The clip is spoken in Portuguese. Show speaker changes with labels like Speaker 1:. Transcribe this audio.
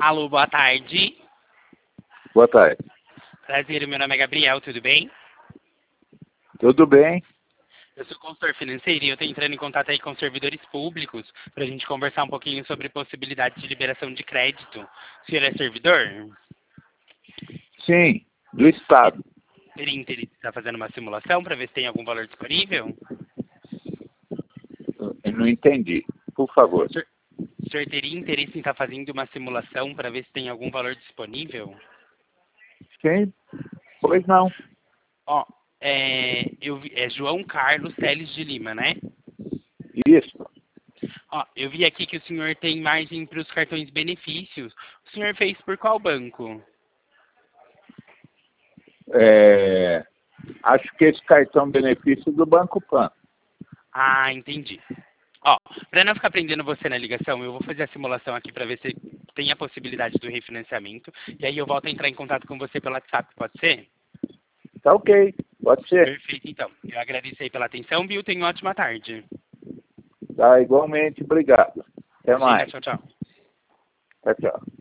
Speaker 1: Alô, boa tarde.
Speaker 2: Boa tarde.
Speaker 1: Prazer, meu nome é Gabriel, tudo bem?
Speaker 2: Tudo bem?
Speaker 1: Eu sou consultor financeiro e eu estou entrando em contato aí com servidores públicos para a gente conversar um pouquinho sobre possibilidade de liberação de crédito. O senhor é servidor?
Speaker 2: Sim, do Estado.
Speaker 1: Teria interesse em estar fazendo uma simulação para ver se tem algum valor disponível?
Speaker 2: Eu não entendi. Por favor.
Speaker 1: O senhor teria interesse em estar fazendo uma simulação para ver se tem algum valor disponível?
Speaker 2: Sim? Pois não.
Speaker 1: Ó, é João Carlos Teles de Lima, né?
Speaker 2: Isso.
Speaker 1: Ó, eu vi aqui que o senhor tem margem para os cartões benefícios. O senhor fez por qual banco?
Speaker 2: Acho que esse cartão benefício do Banco Pan.
Speaker 1: Ah, entendi. Ó, para não ficar prendendo você na ligação, eu vou fazer a simulação aqui para ver se tem a possibilidade do refinanciamento. E aí eu volto a entrar em contato com você pelo WhatsApp, pode ser?
Speaker 2: Tá ok. Pode ser.
Speaker 1: Perfeito, então. Eu agradeço aí pela atenção, viu? Tenha uma ótima tarde.
Speaker 2: Tá, igualmente. Obrigado. Até
Speaker 1: Imagina,
Speaker 2: mais.
Speaker 1: tchau, tchau.
Speaker 2: Tchau, tchau.